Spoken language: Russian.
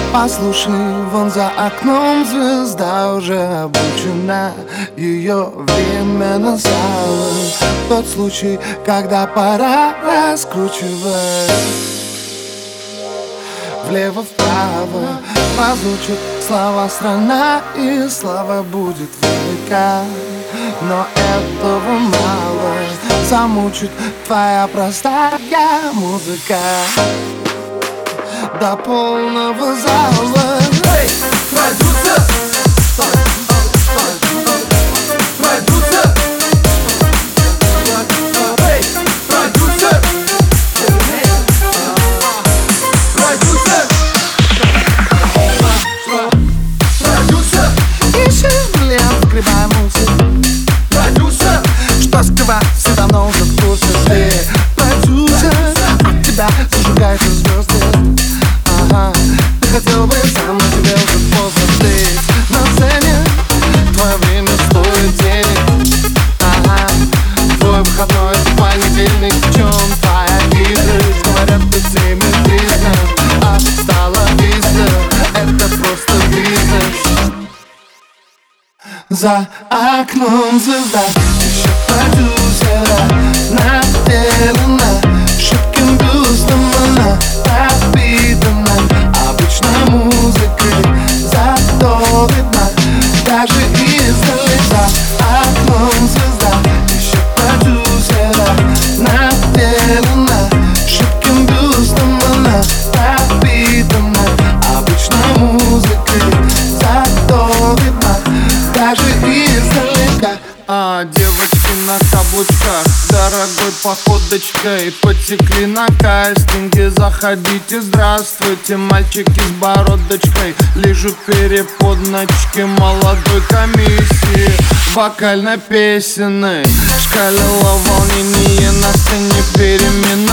Послушай, вон за окном звезда уже обучена, ее время настало. Тот случай, когда пора раскручивать влево-вправо, прозвучат слова «страна», и слава будет велика. Но этого мало, замучит твоя простая музыка до полного зала. Эй, продюсер! Продюсер! Эй, продюсер! Продюсер! Продюсер! Ищи бриллиант, скрывай мусор. Продюсер! Что скрывать, все давно уже в курсе. Ты продюсер, от тебя зажигаются звезды. Ага, ты хотел бы сам, но тебе уже поздно. Ты на сцене, твое время стоит денег. Ага, твой выходной в понедельник. В чем твоя хитрость? Говорят, ты всеми признан, а стало видно, это просто бизнес. За окном звезда, ищет продюсера, наделена шибким бюстом, она пропитана обычной музыкой, зато видна даже издали. За окном звезда, ищет продюсера, наделена шибким бюстом, она пропитана обычной музыкой, зато видна даже издалека. Девочки на каблучках, дорогой походочкой потекли на кастинге. Заходите, здравствуйте, мальчики с бородочкой лижут переподночки молодой комиссии вокально-песенной. Шкалило волнение на сцене перемен.